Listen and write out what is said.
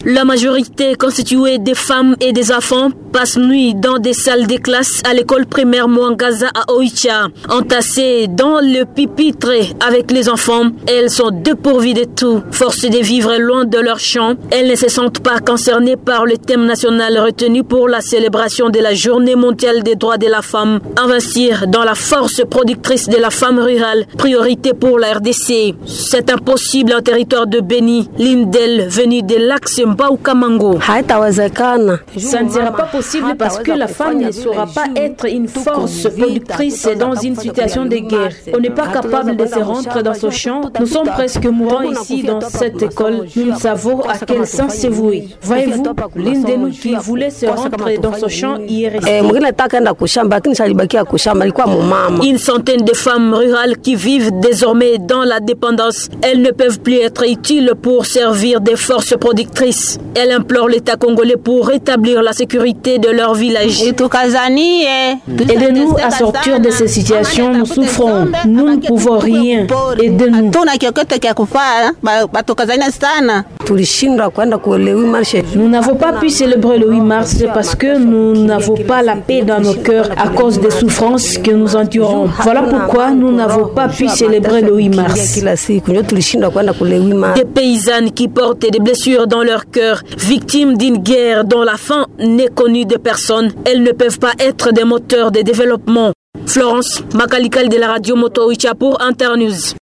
La majorité constituée des femmes et des enfants passe nuit dans des salles de classe à l'école primaire Mwangaza à Oicha. Entassées dans le pupitre avec les enfants, elles sont dépourvues de tout. Forcées de vivre loin de leur champ, elles ne se sentent pas concernées par le thème national retenu pour la célébration de la Journée mondiale des droits de la femme. Investir dans la force productrice de la femme rurale, priorité pour la RDC. C'est impossible en territoire de Beni, l'une d'elles venue de l'axe Mbaukamango. Ça ne sera pas possible parce que la femme ne saura pas être une force productrice dans une situation de guerre. On n'est pas capable de se rendre dans ce champ. Nous sommes presque mourants ici dans cette école. Nous ne savons à quel sens se vouer. Voyez-vous, l'une de nous qui voulait se rendre dans ce champ y est restée. Une centaine de femmes rurales qui vivent désormais dans la dépendance. Elles ne peuvent plus être utiles pour servir des forces productrices. Elles implorent l'État congolais pour rétablir la sécurité de leur village. Aidez-nous à sortir de ces situations. Nous souffrons. Nous ne pouvons rien. Aidez-nous. Nous n'avons pas pu célébrer le 8 mars parce que nous n'avons pas la paix dans nos cœurs à cause des souffrances que nous endurons. Voilà pourquoi nous n'avons pas pu célébrer le 8 mars. Des paysannes qui portent des blessures dans leur cœur, victimes d'une guerre dont la fin n'est connue de personne. Elles ne peuvent pas être des moteurs de développement. Florence Makalikal de la radio Moto Oicha pour Internews.